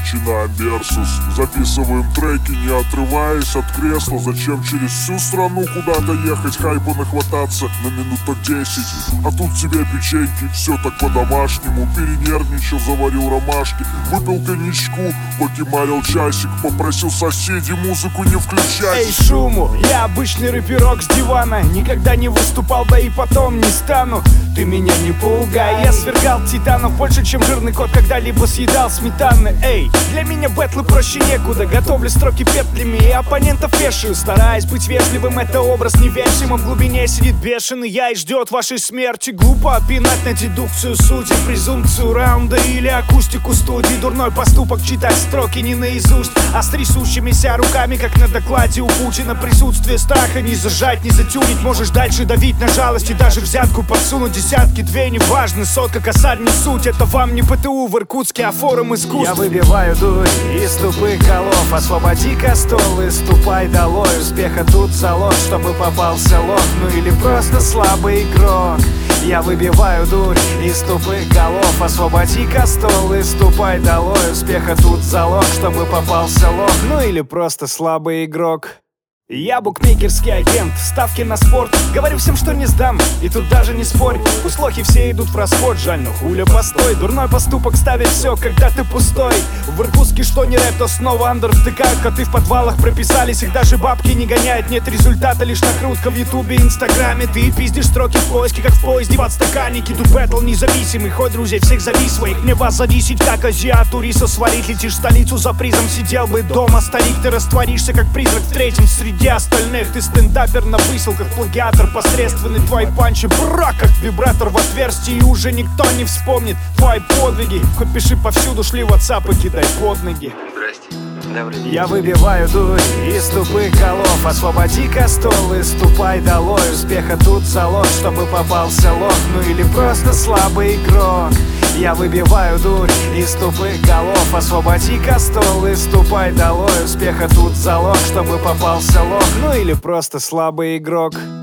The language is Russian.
начинаем версус. Записываем треки, не отрываясь от кресла. Зачем через всю страну куда-то ехать, хайпа нахвататься на минуток 10? А тут тебе печеньки, все так по-домашнему. Перенервничал, заварил ромашки, выпил коньячку, покемарил часик, попросил соседей музыку не включать. Эй, шуму, я обычный рэперок с дивана. Никогда не выступал, да и потом не стану. Ты меня не пугай, я свергал титанов больше, чем жирный кот когда-либо съедал сметаны. Эй, для меня бэтлы проще некуда. Готовлю строки петлями и оппонентов вешаю. Стараясь быть вежливым, это образ невесим. В глубине сидит бешеный я и ждет вашей смерти. Глупо опинать на дедукцию сути, презумпцию раунда или акустику студии. Дурной поступок читать строки не наизусть, а с трясущимися руками, как на докладе у Путина. Присутствие страха не зажать, не затюнить. Можешь дальше давить на жалость и даже взятку подсунуть. Десятки, две, неважно, сотка, косарь не суть. Это вам не ПТУ в Иркутске, а форум искусств. Я выбиваю дурь из тупых голов. Освободи-ка стол и ступай долой. Успеха тут залог, чтобы попался лох. Ну или просто слабый игрок. Я выбиваю дурь из тупых голов. Освободи-ка стол и ступай долой. Успеха тут залог, чтобы попался лох. Ну или просто слабый игрок. Я букмекерский агент, ставки на спорт. Говорю всем, что не сдам, и тут даже не спорь. Пусть лохи все идут в расход, жаль, но хуля постой. Дурной поступок ставит все, когда ты пустой. В Иркутске что не рэп, то снова андер втыкают. Коты в подвалах прописались, их даже бабки не гоняют. Нет результата, лишь накрутка в ютубе, инстаграме. Ты пиздишь строки в поиске, как в поезде в отстаканнике. Тут бэтл независимый, хоть друзей всех зови своих. Мне вас зависеть, как азиату риса сварить. Летишь в столицу за призом, сидел бы дома старик. Ты растворишься, как призрак в третьем среди остальных. Ты стендапер на выселках, плагиатор посредственный. Твои панчи бра, как вибратор в отверстии. И уже никто не вспомнит твои подвиги. Хоть пиши повсюду, шли в WhatsApp и кидай под ноги. Здрасте. Я выбиваю дурь из тупых голов. Освободи-ка стол и ступай долой. Успеха тут залог, чтобы попался лох. Ну или просто слабый игрок. Я выбиваю дурь из тупых голов. Освободи-ка стол и ступай долой. Успеха тут залог, чтобы попался лох. Ну или просто слабый игрок.